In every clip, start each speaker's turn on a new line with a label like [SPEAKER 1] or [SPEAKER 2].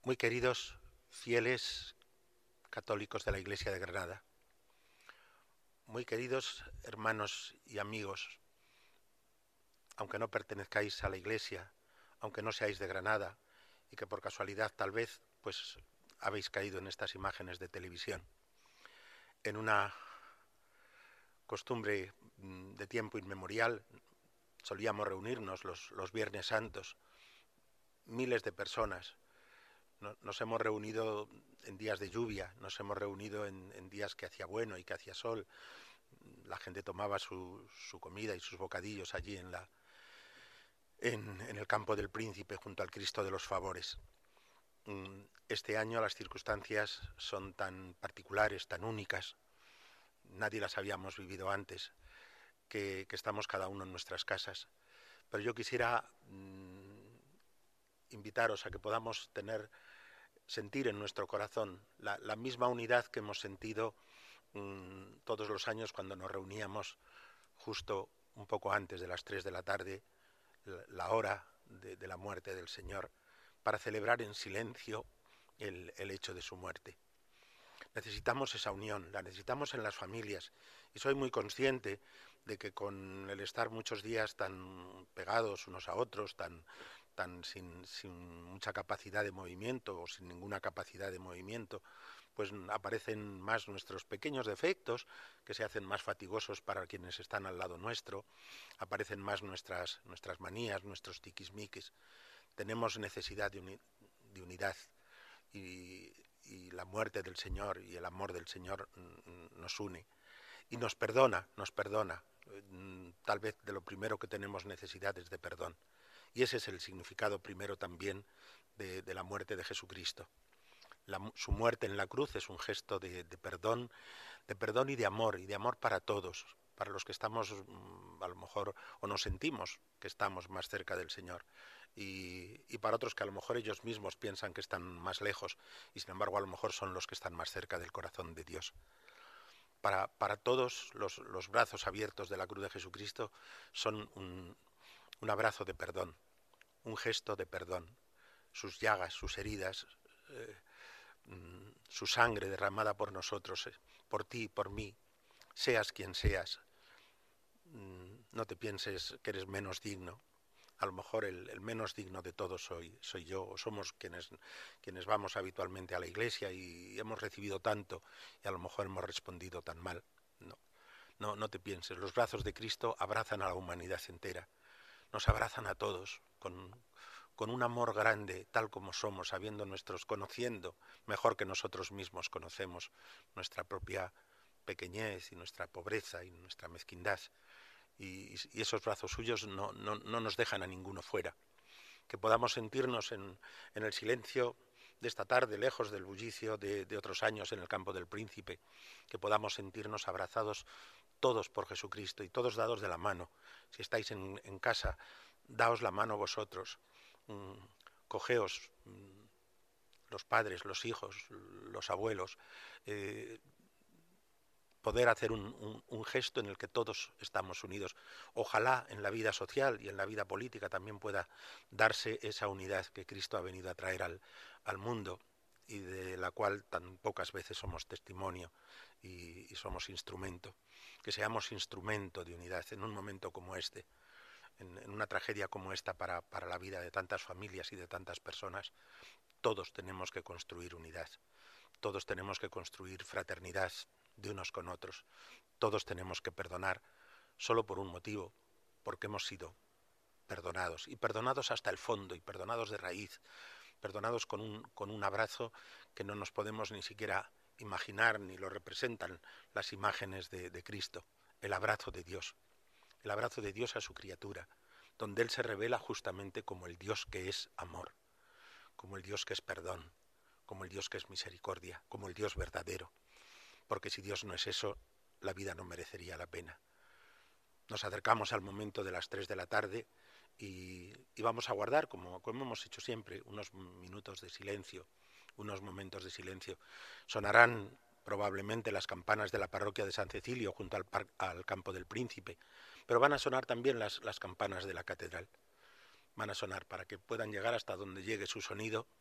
[SPEAKER 1] Muy queridos fieles católicos de la Iglesia de Granada, muy queridos hermanos y amigos, aunque no pertenezcáis a la Iglesia, aunque no seáis de Granada y que por casualidad tal vez pues habéis caído en estas imágenes de televisión, en una costumbre de tiempo inmemorial solíamos reunirnos los Viernes Santos, miles de personas. Nos hemos reunido en días de lluvia, nos hemos reunido en días que hacía bueno y que hacía sol. La gente tomaba su comida y sus bocadillos allí en el campo del Príncipe junto al Cristo de los Favores. Este año las circunstancias son tan particulares, tan únicas, nadie las habíamos vivido antes, que estamos cada uno en nuestras casas. Pero yo quisiera invitaros a que podamos sentir en nuestro corazón la misma unidad que hemos sentido todos los años cuando nos reuníamos justo un poco antes de las 3 de la tarde, la hora de la muerte del Señor, para celebrar en silencio el hecho de su muerte. Necesitamos esa unión, la necesitamos en las familias, y soy muy consciente de que con el estar muchos días tan pegados unos a otros, tan sin mucha capacidad de movimiento o sin ninguna capacidad de movimiento, pues aparecen más nuestros pequeños defectos, que se hacen más fatigosos para quienes están al lado nuestro, aparecen más nuestras manías, nuestros tiquismiquis. Tenemos necesidad de unidad, y la muerte del Señor y el amor del Señor nos une y nos perdona. Tal vez de lo primero que tenemos necesidad es de perdón. Y ese es el significado primero también de la muerte de Jesucristo. Su muerte en la cruz es un gesto de perdón y de amor para todos, para los que estamos a lo mejor o nos sentimos que estamos más cerca del Señor, y para otros que a lo mejor ellos mismos piensan que están más lejos y sin embargo a lo mejor son los que están más cerca del corazón de Dios. Para todos los brazos abiertos de la cruz de Jesucristo son un abrazo de perdón, un gesto de perdón. Sus llagas, sus heridas, su sangre derramada por nosotros, por ti, por mí, seas quien seas, no te pienses que eres menos digno. A lo mejor el menos digno de todos soy yo, o somos quienes vamos habitualmente a la iglesia y hemos recibido tanto y a lo mejor hemos respondido tan mal. No te pienses, los brazos de Cristo abrazan a la humanidad entera, nos abrazan a todos con un amor grande, tal como somos, conociendo mejor que nosotros mismos conocemos nuestra propia pequeñez y nuestra pobreza y nuestra mezquindad. Y esos brazos suyos no nos dejan a ninguno fuera. Que podamos sentirnos en el silencio de esta tarde, lejos del bullicio de otros años en el campo del Príncipe, que podamos sentirnos abrazados todos por Jesucristo y todos dados de la mano. Si estáis en casa, daos la mano vosotros, cogeos, los padres, los hijos, los abuelos, poder hacer un gesto en el que todos estamos unidos. Ojalá en la vida social y en la vida política también pueda darse esa unidad que Cristo ha venido a traer al mundo y de la cual tan pocas veces somos testimonio y somos instrumento. Que seamos instrumento de unidad en un momento como este, en una tragedia como esta para la vida de tantas familias y de tantas personas. Todos tenemos que construir unidad, todos tenemos que construir fraternidad de unos con otros, todos tenemos que perdonar solo por un motivo, porque hemos sido perdonados, y perdonados hasta el fondo, y perdonados de raíz, perdonados con un abrazo que no nos podemos ni siquiera imaginar, ni lo representan las imágenes de Cristo, el abrazo de Dios a su criatura, donde Él se revela justamente como el Dios que es amor, como el Dios que es perdón, como el Dios que es misericordia, como el Dios verdadero. Porque si Dios no es eso, la vida no merecería la pena. Nos acercamos al momento de las 3 de la tarde y vamos a guardar, como hemos hecho siempre, unos minutos de silencio, unos momentos de silencio. Sonarán probablemente las campanas de la parroquia de San Cecilio junto al campo del Príncipe, pero van a sonar también las campanas de la catedral. Van a sonar para que puedan llegar hasta donde llegue su sonido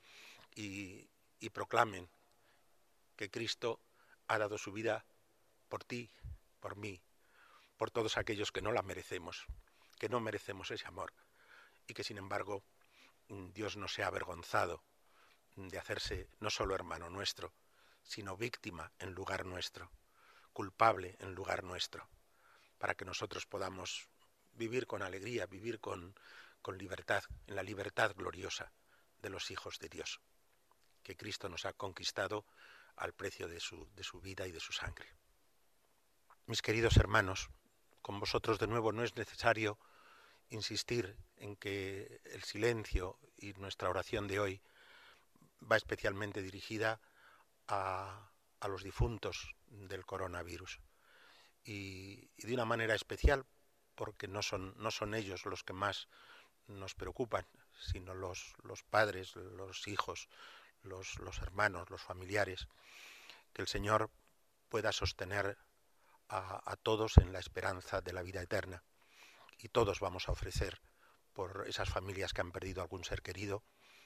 [SPEAKER 1] y proclamen que Cristo ha dado su vida por ti, por mí, por todos aquellos que no la merecemos, que no merecemos ese amor y que sin embargo Dios no se ha avergonzado de hacerse no solo hermano nuestro, sino víctima en lugar nuestro, culpable en lugar nuestro, para que nosotros podamos vivir con alegría, vivir con libertad, en la libertad gloriosa de los hijos de Dios, que Cristo nos ha conquistado al precio de su vida y de su sangre. Mis queridos hermanos, con vosotros de nuevo no es necesario insistir en que el silencio y nuestra oración de hoy va especialmente dirigida a los difuntos del coronavirus y de una manera especial porque no son ellos los que más nos preocupan, sino los padres, los hijos, los hermanos, los familiares. Que el Señor pueda sostener a todos en la esperanza de la vida eterna. Y todos vamos a ofrecer por esas familias que han perdido algún ser querido,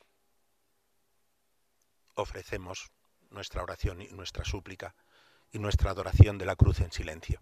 [SPEAKER 1] ofrecemos nuestra oración y nuestra súplica y nuestra adoración de la cruz en silencio.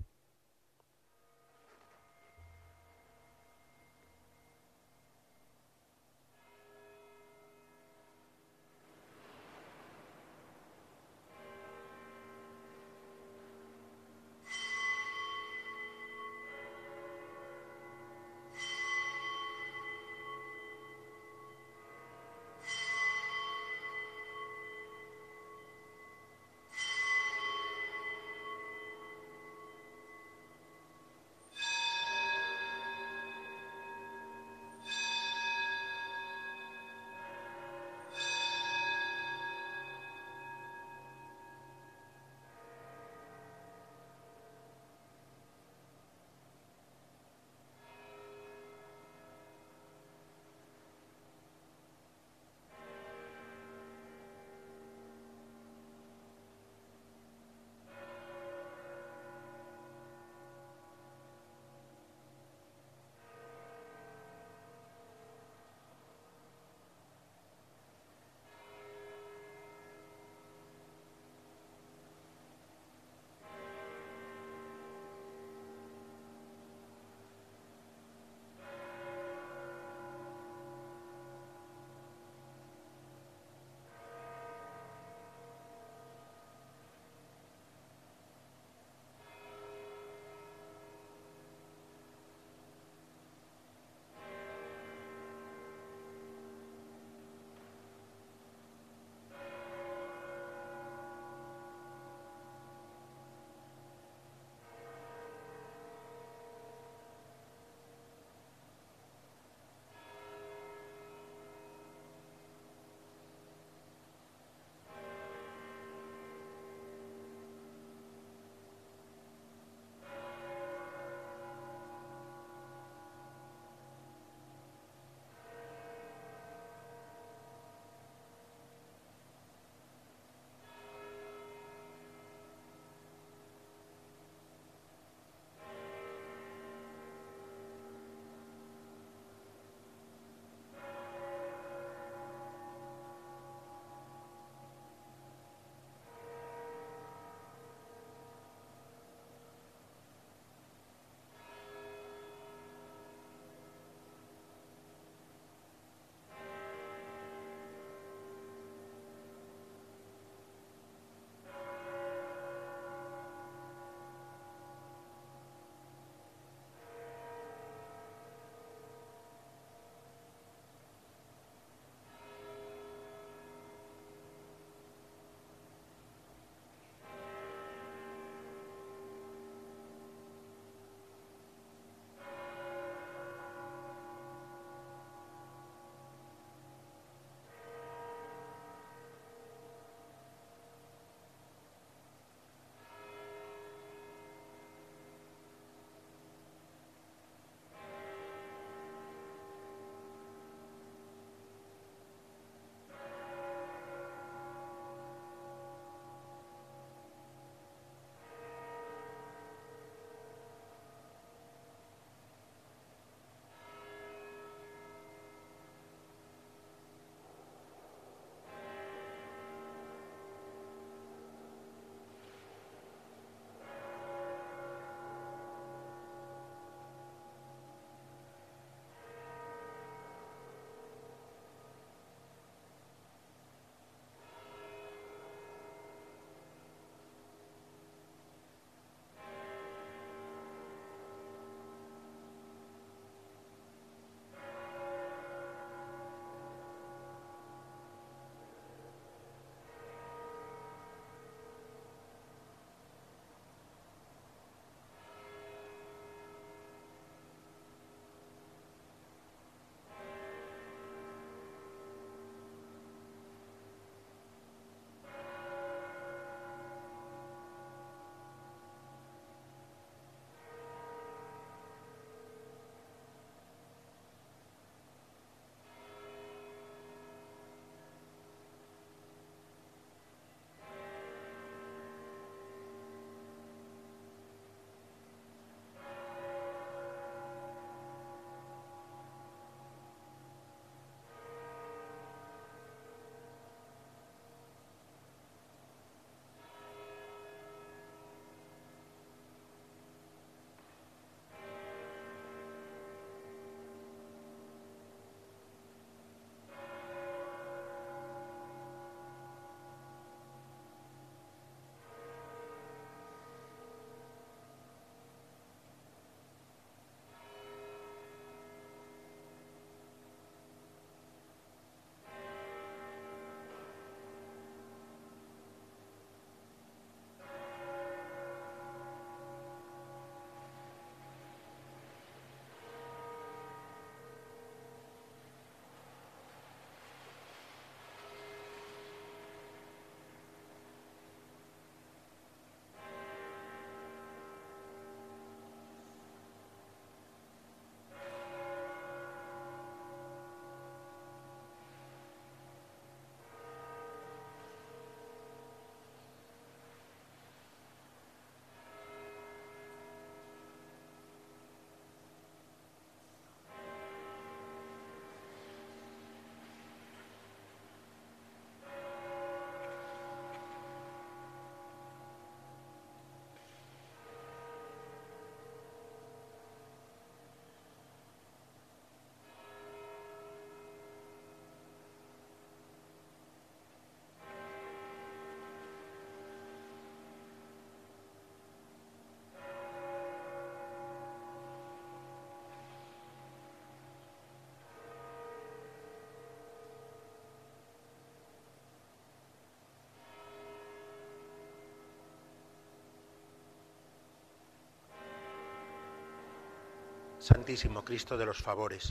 [SPEAKER 1] Santísimo Cristo de los favores,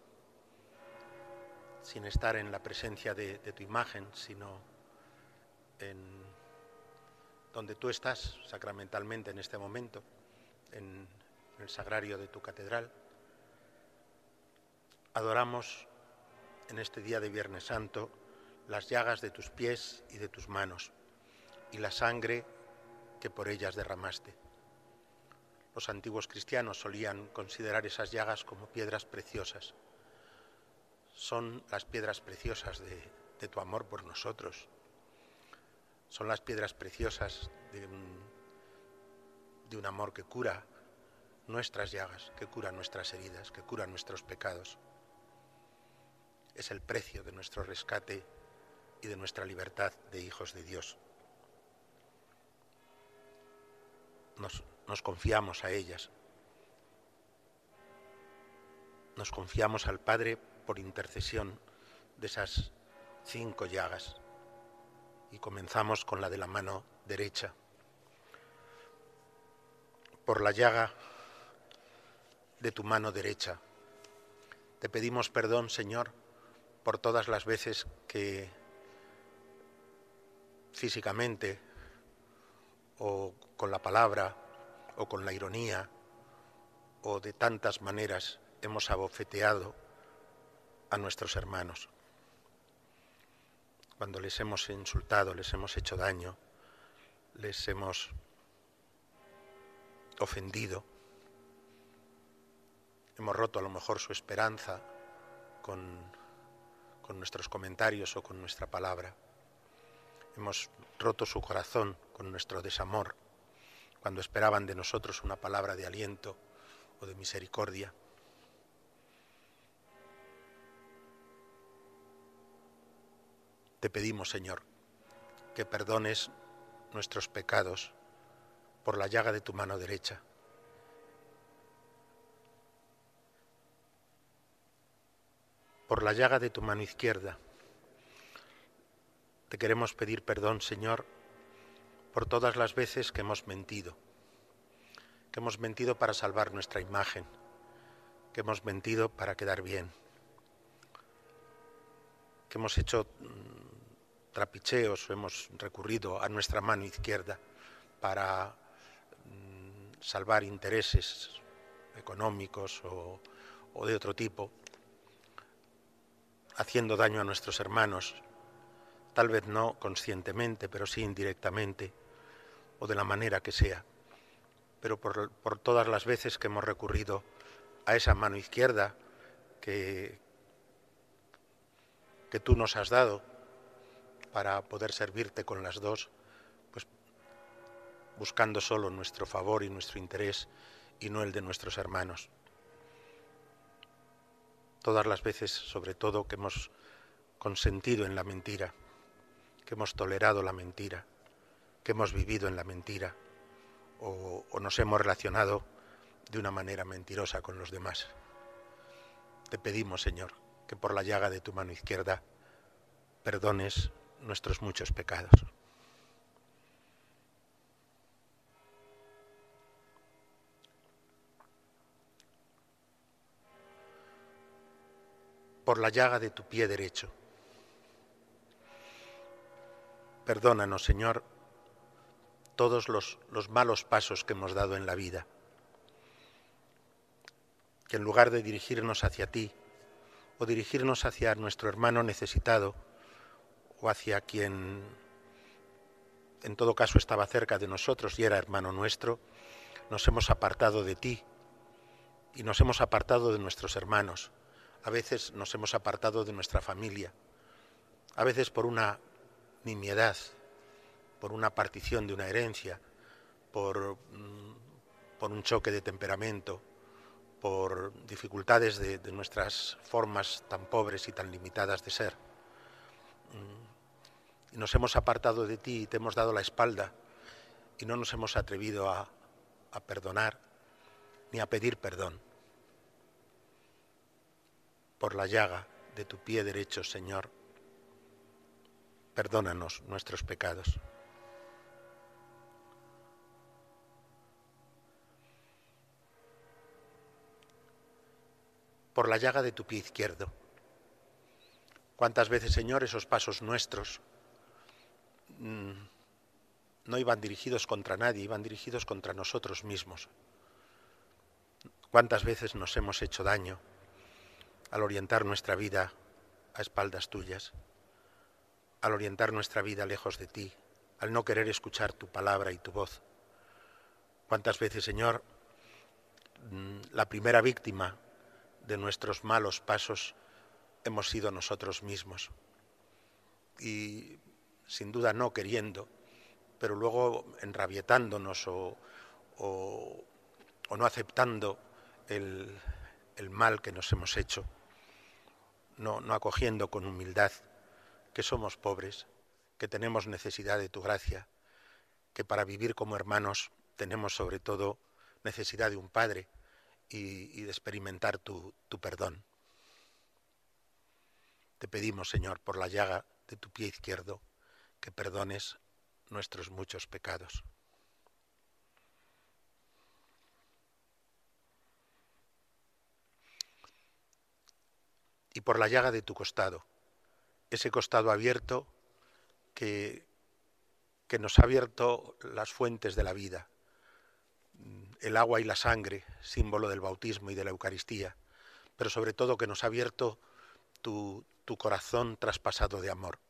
[SPEAKER 1] sin estar en la presencia de tu imagen, sino en donde tú estás sacramentalmente en este momento, en el sagrario de tu catedral, adoramos en este día de Viernes Santo las llagas de tus pies y de tus manos y la sangre que por ellas derramaste. Los antiguos cristianos solían considerar esas llagas como piedras preciosas. Son las piedras preciosas de tu amor por nosotros. Son las piedras preciosas de un amor que cura nuestras llagas, que cura nuestras heridas, que cura nuestros pecados. Es el precio de nuestro rescate y de nuestra libertad de hijos de Dios. Nos confiamos a ellas. Nos confiamos al Padre por intercesión de esas 5 llagas. Y comenzamos con la de la mano derecha. Por la llaga de tu mano derecha, te pedimos perdón, Señor, por todas las veces que físicamente o con la palabra o con la ironía o de tantas maneras hemos abofeteado a nuestros hermanos. Cuando les hemos insultado, les hemos hecho daño, les hemos ofendido, hemos roto a lo mejor su esperanza con nuestros comentarios o con nuestra palabra. Hemos roto su corazón con nuestro desamor, cuando esperaban de nosotros una palabra de aliento o de misericordia. Te pedimos, Señor, que perdones nuestros pecados por la llaga de tu mano derecha. Por la llaga de tu mano izquierda. Te queremos pedir perdón, Señor, por todas las veces que hemos mentido para salvar nuestra imagen, que hemos mentido para quedar bien, que hemos hecho trapicheos o hemos recurrido a nuestra mano izquierda para salvar intereses económicos o de otro tipo, haciendo daño a nuestros hermanos, tal vez no conscientemente, pero sí indirectamente, o de la manera que sea. Pero por todas las veces que hemos recurrido a esa mano izquierda que tú nos has dado para poder servirte con las dos, pues buscando solo nuestro favor y nuestro interés y no el de nuestros hermanos. Todas las veces, sobre todo, que hemos consentido en la mentira, que hemos tolerado la mentira, que hemos vivido en la mentira o nos hemos relacionado de una manera mentirosa con los demás. Te pedimos, Señor, que por la llaga de tu mano izquierda perdones nuestros muchos pecados. Por la llaga de tu pie derecho. Perdónanos, Señor, todos los malos pasos que hemos dado en la vida, que en lugar de dirigirnos hacia ti o dirigirnos hacia nuestro hermano necesitado o hacia quien en todo caso estaba cerca de nosotros y era hermano nuestro, nos hemos apartado de ti y nos hemos apartado de nuestros hermanos. A veces nos hemos apartado de nuestra familia, a veces por una nimiedad, por una partición de una herencia, por un choque de temperamento, por dificultades de nuestras formas tan pobres y tan limitadas de ser. Y nos hemos apartado de ti y te hemos dado la espalda y no nos hemos atrevido a perdonar ni a pedir perdón. Por la llaga de tu pie derecho, Señor, perdónanos nuestros pecados. por la llaga de tu pie izquierdo. Cuántas veces, Señor, esos pasos nuestros no iban dirigidos contra nadie, iban dirigidos contra nosotros mismos. Cuántas veces nos hemos hecho daño al orientar nuestra vida a espaldas tuyas, al orientar nuestra vida lejos de ti, al no querer escuchar tu palabra y tu voz. Cuántas veces, Señor, la primera víctima de nuestros malos pasos hemos sido nosotros mismos. Y sin duda no queriendo, pero luego enrabietándonos o no aceptando el mal que nos hemos hecho, no acogiendo con humildad que somos pobres, que tenemos necesidad de tu gracia, que para vivir como hermanos tenemos sobre todo necesidad de un Padre y de experimentar tu perdón. Te pedimos, Señor, por la llaga de tu pie izquierdo, que perdones nuestros muchos pecados. Y por la llaga de tu costado, ese costado abierto que nos ha abierto las fuentes de la vida, el agua y la sangre, símbolo del bautismo y de la Eucaristía, pero sobre todo que nos ha abierto tu corazón traspasado de amor.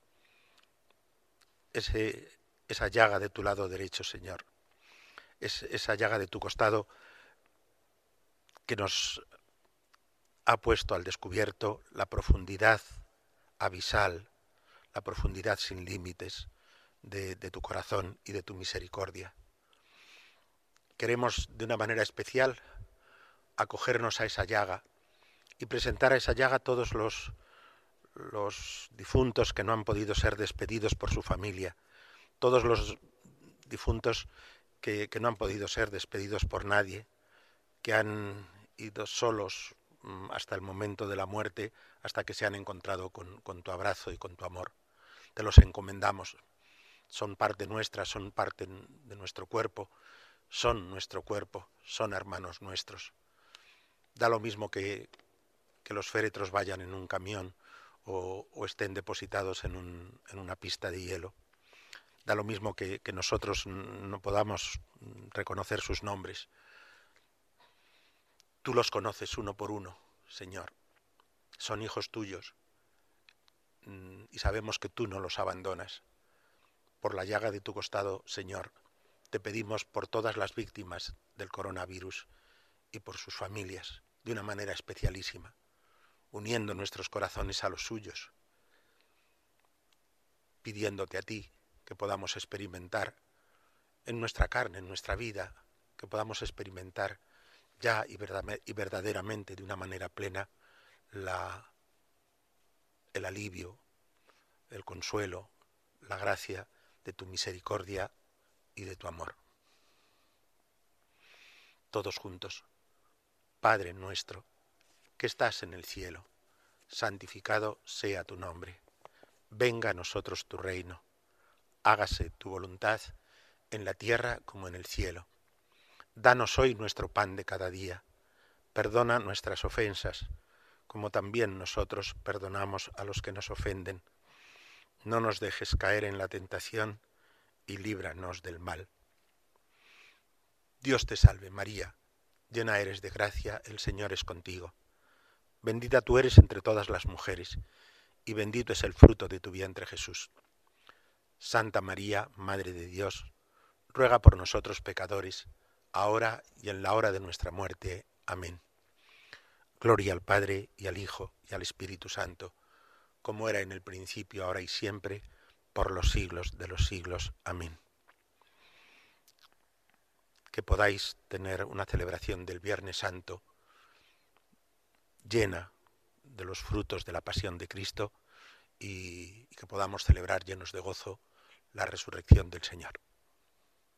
[SPEAKER 1] Esa llaga de tu lado derecho, Señor, esa llaga de tu costado que nos ha puesto al descubierto la profundidad abisal, la profundidad sin límites de tu corazón y de tu misericordia. Queremos de una manera especial acogernos a esa llaga y presentar a esa llaga todos los difuntos que no han podido ser despedidos por su familia, todos los difuntos que no han podido ser despedidos por nadie, que han ido solos hasta el momento de la muerte, hasta que se han encontrado con tu abrazo y con tu amor. Te los encomendamos. Son parte nuestra, son parte de nuestro cuerpo, son nuestro cuerpo, son hermanos nuestros. Da lo mismo que los féretros vayan en un camión o estén depositados en una pista de hielo. Da lo mismo que nosotros no podamos reconocer sus nombres. Tú los conoces uno por uno, Señor. Son hijos tuyos y sabemos que tú no los abandonas. Por la llaga de tu costado, Señor, te pedimos por todas las víctimas del coronavirus y por sus familias, de una manera especialísima, uniendo nuestros corazones a los suyos, pidiéndote a ti que podamos experimentar en nuestra carne, en nuestra vida, que podamos experimentar ya y verdaderamente de una manera plena el alivio, el consuelo, la gracia de tu misericordia y de tu amor. Todos juntos. Padre nuestro, que estás en el cielo, santificado sea tu nombre. Venga a nosotros tu reino. Hágase tu voluntad en la tierra como en el cielo. Danos hoy nuestro pan de cada día. Perdona nuestras ofensas, como también nosotros perdonamos a los que nos ofenden. No nos dejes caer en la tentación y líbranos del mal. Dios te salve, María, llena eres de gracia, el Señor es contigo. Bendita tú eres entre todas las mujeres, y bendito es el fruto de tu vientre, Jesús. Santa María, Madre de Dios, ruega por nosotros pecadores, ahora y en la hora de nuestra muerte. Amén. Gloria al Padre, y al Hijo, y al Espíritu Santo, como era en el principio, ahora y siempre, por los siglos de los siglos. Amén. Que podáis tener una celebración del Viernes Santo llena de los frutos de la pasión de Cristo y que podamos celebrar llenos de gozo la resurrección del Señor.